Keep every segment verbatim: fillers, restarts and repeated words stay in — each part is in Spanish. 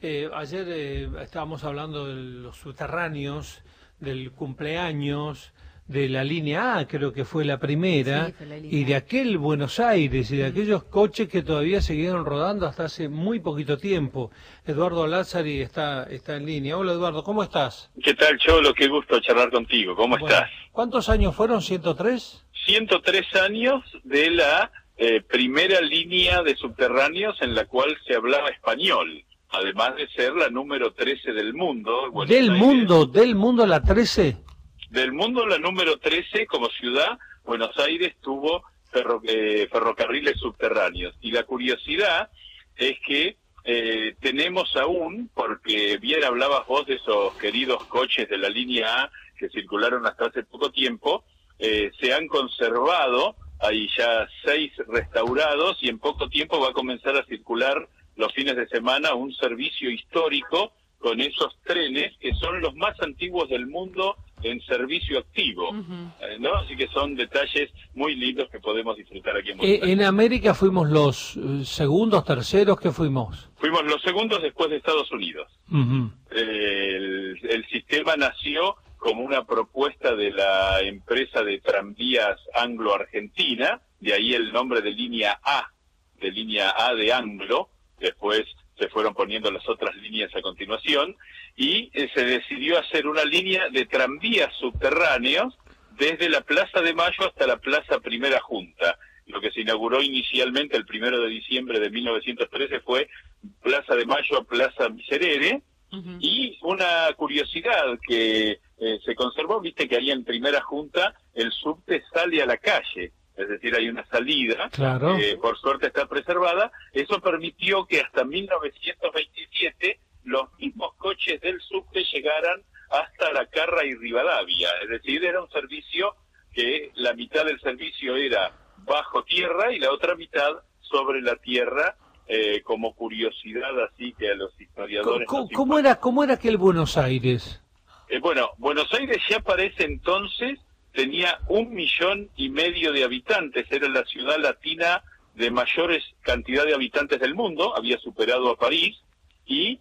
Eh, ayer eh, estábamos hablando de los subterráneos, del cumpleaños, de la línea A, creo que fue la primera, sí, fue la y de aquel Buenos Aires, y de mm. aquellos coches que todavía siguieron rodando hasta hace muy poquito tiempo. Eduardo Lázari está, está en línea. Hola Eduardo, ¿cómo estás? ¿Qué tal, Cholo? Qué gusto charlar contigo. ¿Cómo bueno, estás? ¿Cuántos años fueron? ¿ciento tres? ciento tres años de la eh, primera línea de subterráneos en la cual se hablaba español, además de ser la número trece del mundo. Buenos ¿Del Aires. mundo? ¿Del mundo la trece? Del mundo la número trece como ciudad. Buenos Aires tuvo ferro, eh, ferrocarriles subterráneos. Y la curiosidad es que eh, tenemos aún, porque bien hablabas vos de esos queridos coches de la línea A que circularon hasta hace poco tiempo, eh, se han conservado, hay ya seis restaurados y en poco tiempo va a comenzar a circular los fines de semana un servicio histórico con esos trenes que son los más antiguos del mundo en servicio activo, uh-huh. eh, ¿no? Así que son detalles muy lindos que podemos disfrutar aquí en Buenos Aires. Eh, en América fuimos los eh, segundos, terceros, ¿qué fuimos? Fuimos los segundos después de Estados Unidos. Uh-huh. eh, el, el sistema nació como una propuesta de la empresa de tranvías Anglo-Argentina, de ahí el nombre de línea A, de línea A de Anglo, después se fueron poniendo las otras líneas a continuación, y eh, se decidió hacer una línea de tranvías subterráneos desde la Plaza de Mayo hasta la Plaza Primera Junta. Lo que se inauguró inicialmente el primero de diciembre de mil novecientos trece fue Plaza de Mayo a Plaza Miserere, uh-huh. Y una curiosidad que eh, se conservó, viste que ahí en Primera Junta el subte sale a la calle, es decir, hay una salida, claro. que por suerte está preservada. Eso permitió que hasta mil novecientos veintisiete los mismos coches del subte llegaran hasta La Carra y Rivadavia, es decir, era un servicio que la mitad del servicio era bajo tierra y la otra mitad sobre la tierra, eh, como curiosidad así que a los historiadores... ¿Cómo, ¿cómo era, cómo era aquel Buenos Aires? Eh, bueno, Buenos Aires ya para ese entonces tenía un millón y medio de habitantes, era la ciudad latina de mayores cantidad de habitantes del mundo, había superado a París, y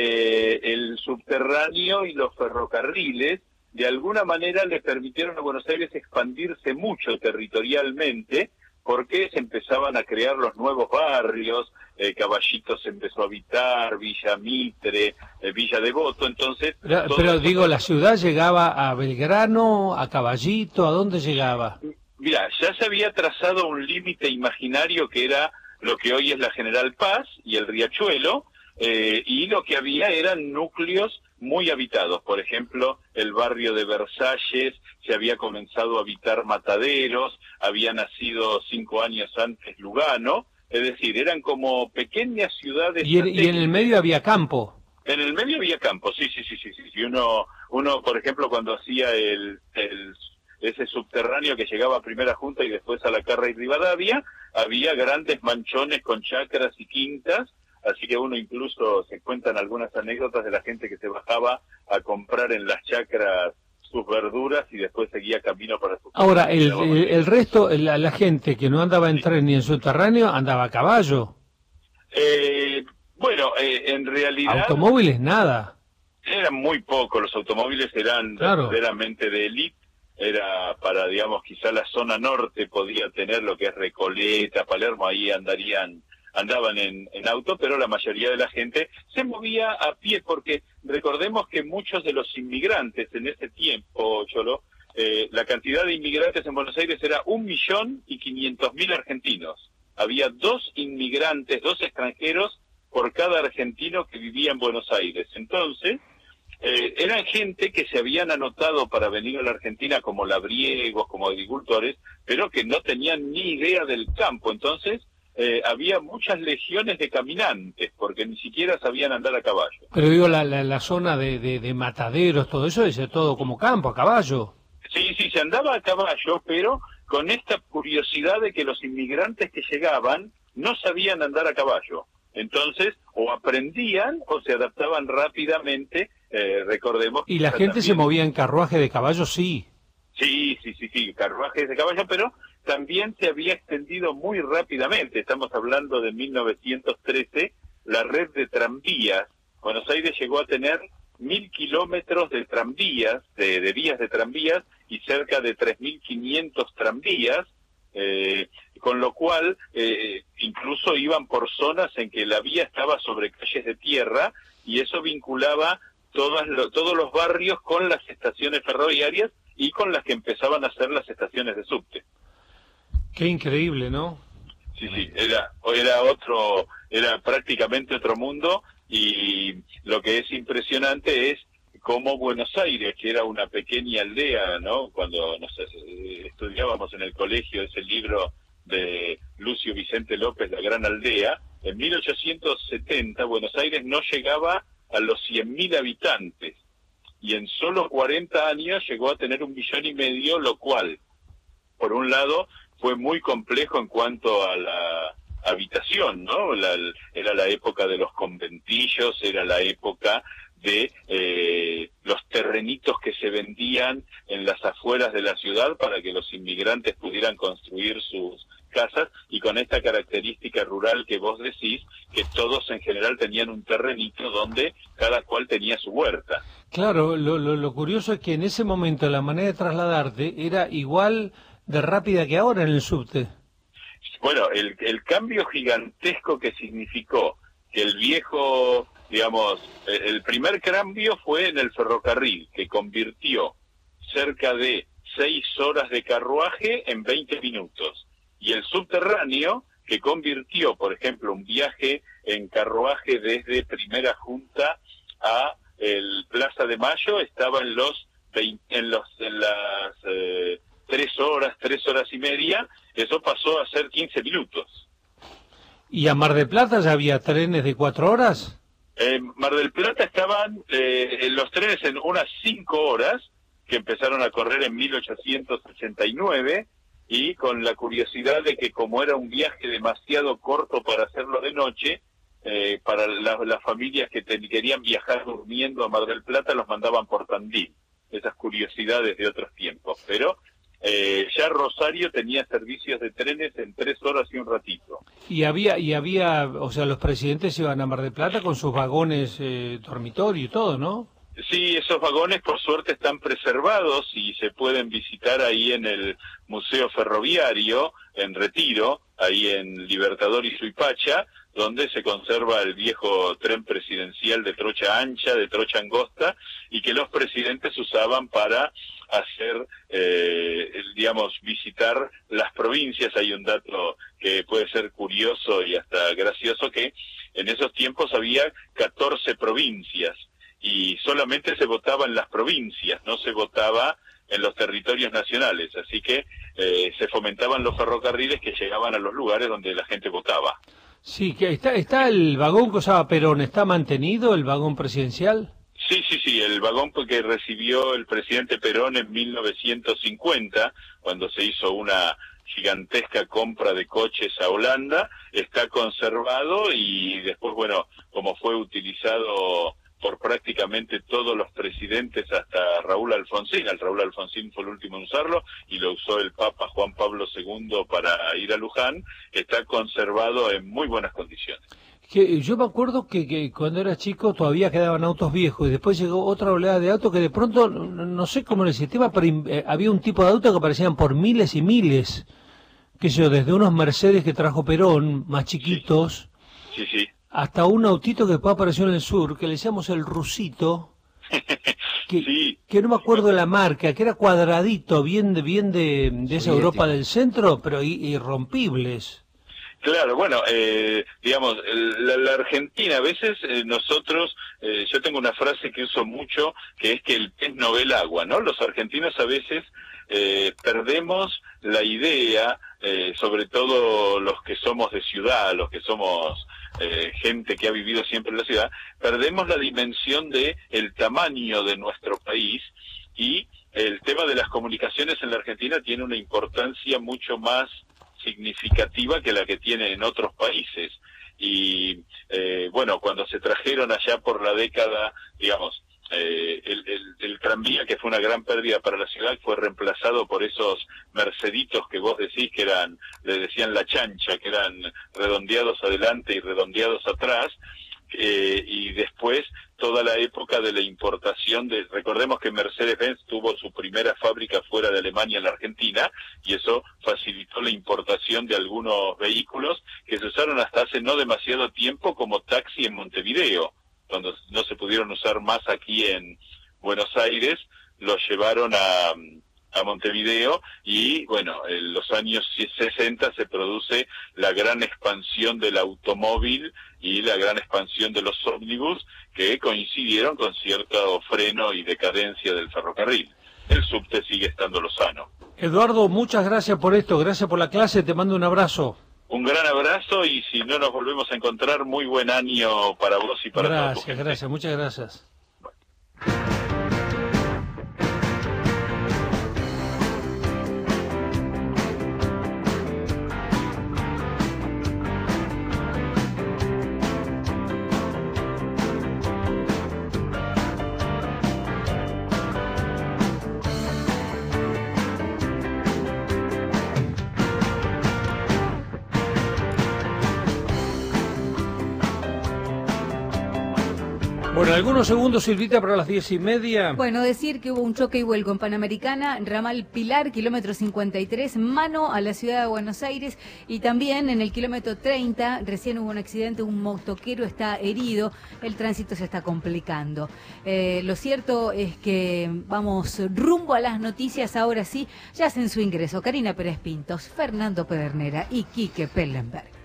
eh, el subterráneo y los ferrocarriles de alguna manera le permitieron a Buenos Aires expandirse mucho territorialmente, porque se empezaban a crear los nuevos barrios, eh, Caballito se empezó a habitar, Villa Mitre, eh, Villa Devoto, entonces... Pero, pero digo, fue... ¿la ciudad llegaba a Belgrano, a Caballito? ¿A dónde llegaba? Mira, ya se había trazado un límite imaginario que era lo que hoy es la General Paz y el Riachuelo, eh, y lo que había eran núcleos muy habitados. Por ejemplo, el barrio de Versalles se había comenzado a habitar Mataderos, había nacido cinco años antes Lugano, es decir, eran como pequeñas ciudades. ¿Y en, y en el medio había campo? En el medio había campo, sí, sí, sí, sí, sí. sí. Uno, uno, por ejemplo, cuando hacía el, el ese subterráneo que llegaba a Primera Junta y después a La Carra y Rivadavia, había grandes manchones con chacras y quintas. Así que uno incluso se cuentan algunas anécdotas de la gente que se bajaba a comprar en las chacras sus verduras y después seguía camino para su... Ahora, el, el, el resto, la, la gente que no andaba en tren ni en subterráneo, andaba a caballo. Eh, bueno, eh, en realidad... Automóviles, nada. Eran muy pocos, los automóviles eran claro. verdaderamente de élite. Era para, digamos, quizá la zona norte podía tener lo que es Recoleta, Palermo, ahí andarían... andaban en, en auto, pero la mayoría de la gente se movía a pie, porque recordemos que muchos de los inmigrantes en ese tiempo, Cholo, eh, la cantidad de inmigrantes en Buenos Aires era un millón y quinientos mil argentinos. Había dos inmigrantes, dos extranjeros por cada argentino que vivía en Buenos Aires. Entonces, eh, eran gente que se habían anotado para venir a la Argentina como labriegos, como agricultores, pero que no tenían ni idea del campo. Entonces, Eh, había muchas legiones de caminantes, porque ni siquiera sabían andar a caballo. Pero digo, la, la, la zona de, de, de Mataderos, todo eso, es todo como campo, a caballo. Sí, sí, se andaba a caballo, pero con esta curiosidad de que los inmigrantes que llegaban no sabían andar a caballo. Entonces, o aprendían o se adaptaban rápidamente, eh, recordemos... ¿Y la gente también se movía en carruaje de caballo? Sí. Sí, sí, sí, sí, carruajes de caballo, pero también se había extendido muy rápidamente. Estamos hablando de mil novecientos trece, la red de tranvías Buenos Aires llegó a tener mil kilómetros de tranvías, de, de vías de tranvías, y cerca de tres mil quinientos tranvías, eh, con lo cual eh, incluso iban por zonas en que la vía estaba sobre calles de tierra, y eso vinculaba todas lo, todos los barrios con las estaciones ferroviarias y con las que empezaban a ser las estaciones de subte. Qué increíble, ¿no? Sí, sí, era, era otro, era prácticamente otro mundo, y lo que es impresionante es cómo Buenos Aires, que era una pequeña aldea, ¿no? Cuando nos estudiábamos en el colegio ese libro de Lucio Vicente López, La Gran Aldea, en mil ochocientos setenta Buenos Aires no llegaba a los cien mil habitantes, y en solo cuarenta años llegó a tener un millón y medio, lo cual, por un lado, fue muy complejo en cuanto a la habitación, ¿no? La, era la época de los conventillos, era la época de eh, los terrenitos que se vendían en las afueras de la ciudad para que los inmigrantes pudieran construir sus casas, y con esta característica rural que vos decís, que todos en general tenían un terrenito donde cada cual tenía su huerta. Claro, lo, lo, lo curioso es que en ese momento la manera de trasladarte era igual de rápida que ahora en el subte. Bueno, el, el cambio gigantesco que significó que el viejo, digamos, el primer cambio fue en el ferrocarril, que convirtió cerca de seis horas de carruaje en veinte minutos. Y el subterráneo, que convirtió, por ejemplo, un viaje en carruaje desde Primera Junta a el Plaza de Mayo, estaba en los veinte, en los en las eh, tres horas, tres horas y media. Eso pasó a ser quince minutos. ¿Y a Mar del Plata ya había trenes de cuatro horas? En Mar del Plata estaban eh, los trenes en unas cinco horas, que empezaron a correr en mil ochocientos ochenta y nueve, y con la curiosidad de que como era un viaje demasiado corto para hacerlo de noche, eh, para la, las familias que te, querían viajar durmiendo a Mar del Plata los mandaban por Tandil. Esas curiosidades de otros tiempos. Pero eh, ya Rosario tenía servicios de trenes en tres horas y un ratito. Y había, y había, o sea, los presidentes iban a Mar del Plata con sus vagones eh, dormitorio y todo, ¿no? Sí, esos vagones por suerte están preservados y se pueden visitar ahí en el Museo Ferroviario, en Retiro, ahí en Libertador y Suipacha, donde se conserva el viejo tren presidencial de trocha ancha, de trocha angosta, y que los presidentes usaban para hacer, eh, digamos, visitar las provincias. Hay un dato que puede ser curioso y hasta gracioso, que en esos tiempos había catorce provincias, y solamente se votaba en las provincias, no se votaba en los territorios nacionales, así que eh, se fomentaban los ferrocarriles que llegaban a los lugares donde la gente votaba. Sí, que está, está el vagón que usaba Perón, ¿está mantenido el vagón presidencial? Sí, sí, sí, el vagón que recibió el presidente Perón en mil novecientos cincuenta, cuando se hizo una gigantesca compra de coches a Holanda, está conservado, y después, bueno, como fue utilizado por prácticamente todos los presidentes hasta Raúl Alfonsín. El Raúl Alfonsín fue el último en usarlo y lo usó el Papa Juan Pablo segundo para ir a Luján. Está conservado en muy buenas condiciones. Que yo me acuerdo que, que cuando era chico todavía quedaban autos viejos, y después llegó otra oleada de autos que de pronto, no, no sé cómo era el sistema, pero eh, había un tipo de autos que aparecían por miles y miles, qué sé yo, desde unos Mercedes que trajo Perón, más chiquitos, sí, sí, sí, hasta un autito que después apareció en el sur, que le decíamos el Rusito, que, sí, que no me acuerdo de la marca, que era cuadradito, bien de, bien de, de esa Europa del centro, pero irrompibles. Claro, bueno, eh, digamos, la, la Argentina, a veces eh, nosotros, eh, yo tengo una frase que uso mucho, que es que el pez no ve el agua, ¿no? Los argentinos a veces eh, perdemos la idea, eh, sobre todo los que somos de ciudad, los que somos eh, gente que ha vivido siempre en la ciudad, perdemos la dimensión de el tamaño de nuestro país, y el tema de las comunicaciones en la Argentina tiene una importancia mucho más significativa que la que tiene en otros países. Y eh, bueno, cuando se trajeron allá por la década, digamos, eh, el, el, el tranvía, que fue una gran pérdida para la ciudad, fue reemplazado por esos merceditos que vos decís que eran, le decían la chancha, que eran redondeados adelante y redondeados atrás. eh, y después toda la época de la importación de, recordemos que Mercedes-Benz tuvo su primera fábrica fuera de Alemania en la Argentina, y eso facilitó la importación de algunos vehículos que se usaron hasta hace no demasiado tiempo como taxi en Montevideo, cuando no se pudieron usar más aquí en Buenos Aires, los llevaron a, a Montevideo, y bueno, en los años sesenta se produce la gran expansión del automóvil y la gran expansión de los ómnibus, que coincidieron con cierto freno y decadencia del ferrocarril. El subte sigue estando lozano. Eduardo, muchas gracias por esto, gracias por la clase, te mando un abrazo. Un gran abrazo, y si no nos volvemos a encontrar, muy buen año para vos y para todos. Gracias, gracias, muchas gracias. Bueno, algunos segundos, Silvita, para las diez y media. Bueno, decir que hubo un choque y vuelco en Panamericana, ramal Pilar, kilómetro cincuenta y tres, mano a la ciudad de Buenos Aires, y también en el kilómetro treinta, recién hubo un accidente, un motoquero está herido, el tránsito se está complicando. Eh, lo cierto es que vamos rumbo a las noticias, ahora sí, ya hacen su ingreso Karina Pérez Pintos, Fernando Pedernera y Quique Pellenberg.